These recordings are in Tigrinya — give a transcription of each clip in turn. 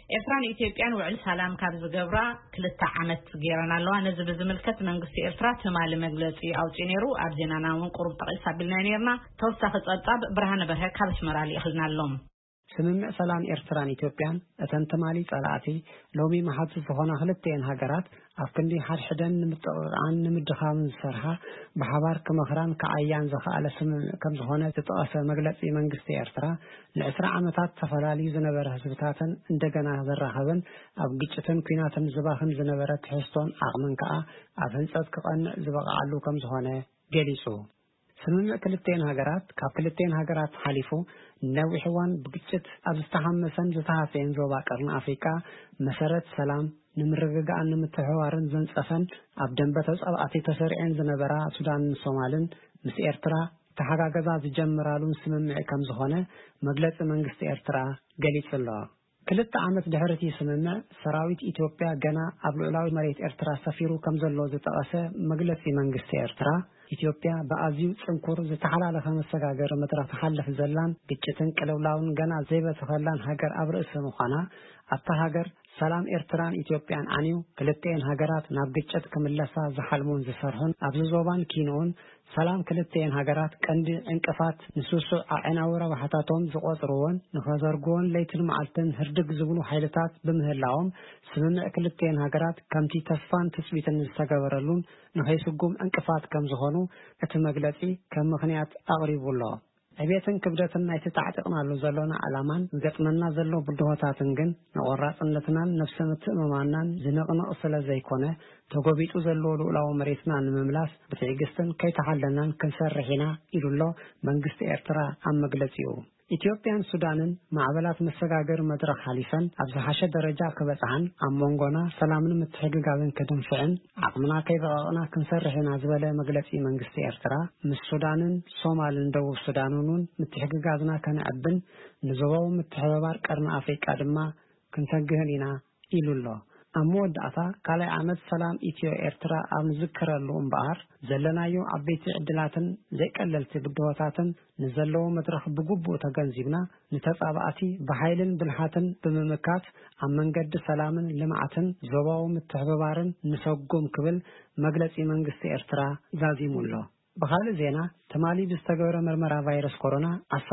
ኤርትራን ኢትዮጵያን ውዕል ሰላም ካብ ዝገብራ ክልተ ዓመት ገይረና ኣለዋ ነዚ ብዝምልከት መንግስቲ ኤርትራ ትማሊ መግለጺ ኣውጪ ነይሩ ኣብ ዜናና እውን ቁሩብ ጠቂስ ኣቢልና ነርና ተወሳኺ ጸብጻብ ብርሃነ በርሀ ካብ ኣስመራ ይእኽልና ኣሎም ስምምዕ ሰላም ኤርትራን ኢትዮጵያን እተን ትማሊ ጸላእቲ ሎሚ መሓዝ ዝኾና ክልተን ሃገራት ኣብ ክንዲ ሓድሕደን ንምጥቕዓን ንምድኻም ዝሰርሓ ብሓባር ከመኽራን ከዓያን ዝኸኣለ ስምምዕ ከም ዝኾነ ዝተጠቐሰ መግለጺ መንግስቲ ኤርትራ ለ20 ዓመታት ተፈላልዩ ዝነበረ ህዝብታትን እንደገና ዘራኸብን ኣብ ግጭትን ኩናትን ዝባኽን ዝነበረ ትሕዝቶን ዓቕምን ከዓ ኣብ ህንጸት ክቐንዕ ዝበቕዓሉ ከም ዝኾነ ገሊጹ ስምምዕ ክልተን ሃገራት ካብ ክልተን ሃገራት ሓሊፉ ነዊሕ እዋን ብግጭት ኣብ ዝተሓመሰን ዝተሃሰየን ዞባ ቀርኒ ኣፍሪካ መሰረት ሰላም ንምርግጋእን ንምትሕብባርን ዘንጸፈን ኣብ ደንበተ ጸብዓቲ ተሰሪዐን ዝነበራ ሱዳንን ሶማልን ምስ ኤርትራ ተሓጋገዛ ዝጀምራሉን ስምምዕ ከም ዝኾነ መግለጺ መንግስቲ ኤርትራ ገሊጹ ኣሎ ክልተ ዓመት ድሕርቲ ስምምዕ ሰራዊት ኢትዮጵያ ገና ኣብ ልዕላዊ መሬት ኤርትራ ሰፊሩ ከም ዘሎ ዝጠቐሰ መግለጺ መንግስቲ ኤርትራ ኢትዮጵያ በአዚው ጽንኩር ዝተሓላለኸ መሰጋገር መድረኽ ተሓልፍ ዘላን ግጭትን ቅልውላውን ገና ዘይበተኸላን ሃገር ኣብ ርእሲ ምዃና ኣብታ ሃገር ሰላም ኤርትራን ኢትዮጵያን ዓንዩ ክልተን ሃገራት ናብ ግጭት ክምለሳ ዝሓልሙን ዝሰርሑን ኣብ ዞባን ኪኖን ሰላም ክልተን ሃገራት ቀንዲ ዕንቅፋት ንስሱዕ ዓዕናዊ ረብሓታቶም ዝቆጽርዎን ንኸዘርግዎን ለይትን መዓልትን ህርድግ ዝብሉ ሓይልታት ብምህላዎም ስምምዕ ክልተን ሃገራት ከምቲ ተስፋን ትጽቢትን ዝተገበረሉን ንኸይስጉም ዕንቅፋት ከም ዝኾኑ እቲ መግለጺ ከም ምኽንያት ኣቕሪቡሎ ዕብየትን ክብደትን ናይቲ ተዓጢቕናሉ ዘለና ዓላማን ዝገጥመና ዘሎ ብድሆታትን ግን ንቆራጽነትናን ነፍሲ ምትእምማናን ዝነቕንቕ ስለ ዘይኮነ ተጎቢጡ ዘሎ ልኡላዊ መሬትና ንምምላስ ብትዕግስትን ከይተሓለናን ክንሰርሕ ኢና ኢሉሎ መንግስቲ ኤርትራ ኣብ መግለጺኡ ኢትዮጵያን ሱዳንን ማዕበላት መሰጋገር መድረኽ ሓሊፈን ኣብ ዝሓሸ ደረጃ ክበጽሓን ኣብ መንጎና ሰላምን ምትሕግጋዝን ክድንፍዕን ዓቕምና ከይበቐቕና ክንሰርሕ ኢና ዝበለ መግለጺ መንግስቲ ኤርትራ ምስ ሱዳንን ሶማልን ደቡብ ሱዳንን ምትሕግጋዝና ከነዕብን ንዞባዊ ምትሕብባር ቀርኒ ኣፍሪቃ ድማ ክንተግህን ኢና ኢሉሎ ኣብ መወዳእታ ካልኣይ ዓመት ሰላም ኢትዮ ኤርትራ ኣብ ዝዝከረሉ እምበኣር ዘለናዮ ዓበይቲ ዕድላትን ዘይቀለልቲ ብድሆታትን ንዘለዎ መድረኽ ብግቡእ ተገንዚብና ንተጻባእቲ ብሓይልን ብልሓትን ብምምካት ኣብ መንገዲ ሰላምን ልምዓትን ዞባዊ ምትሕብባርን ንሰጉም ክብል መግለጺ መንግስቲ ኤርትራ ዛዚሙሎ በኻልእ ዜና ተማሊ ብዝተገበረ ምርመራ ቫይረስ ኮሮና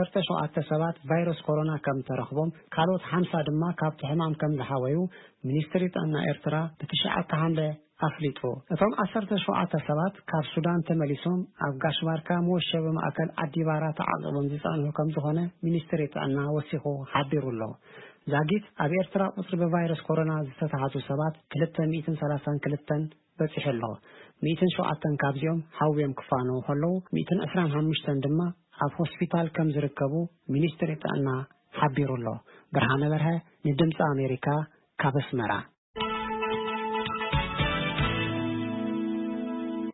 17 ሰባት ቫይረስ ኮሮና ከም ተረኽቦም ካልኦት 50 ድማ ካብቲ ሕማም ከም ዝሓወዩ ሚኒስትሪ ጥዕና ኤርትራ ብትሽዓተ ሓምለ ኣፍሊጡ እቶም 17 ሰባት ካብ ሱዳን ተመሊሶም ኣብ ጋሽባርካ መወሸቢ ማእከል ዓዲባራ ተዓቂቦም ዝጸንሑ ከም ዝኾነ ሚኒስትሪ ጥዕና ወሲኹ ሓቢሩሎ ዛጊት ኣብ ኤርትራ ቁጽሪ ብቫይረስ ኮሮና ዝተታሕዙ ሰባት 232 በፂሕሎ 107 ካብዚኦም ሓውዮም ክፋነው ከለዉ 125 ድማ ኣብ ሆስፒታል ከም ዝርከቡ ሚኒስትሪ ጥዕና ሓቢሩሎ ብርሃነ በርሀ ንድምፂ ኣሜሪካ ካብ ኣስመራ